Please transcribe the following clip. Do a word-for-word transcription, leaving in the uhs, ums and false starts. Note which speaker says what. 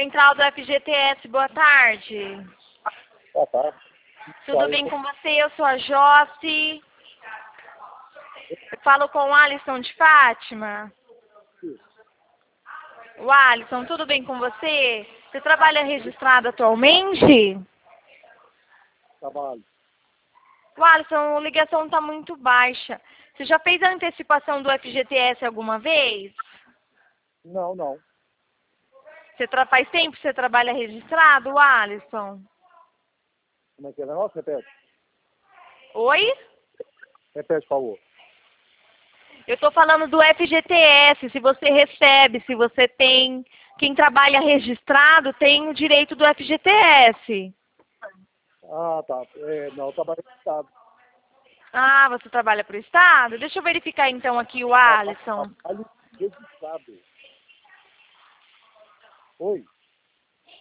Speaker 1: Central do F G T S, boa tarde.
Speaker 2: Boa tarde.
Speaker 1: Tudo bem com você? Eu sou a Josi. Eu falo com o Alisson de Fátima. O Alisson, tudo bem com você? Você trabalha registrado atualmente?
Speaker 2: Trabalho.
Speaker 1: O Alisson, a ligação está muito baixa. Você já fez a antecipação do F G T S alguma vez?
Speaker 2: Não, não.
Speaker 1: Você tra... Faz tempo que você trabalha registrado, Alisson?
Speaker 2: Como é que é o negócio? Repete.
Speaker 1: Oi?
Speaker 2: Repete, por favor.
Speaker 1: Eu estou falando do F G T S, se você recebe, se você tem. Quem trabalha registrado tem o direito do F G T S.
Speaker 2: Ah, tá. É, não, eu trabalho no Estado.
Speaker 1: Ah, você trabalha para o Estado? Deixa eu verificar então aqui o Alisson.
Speaker 2: Trabalho registrado. Oi?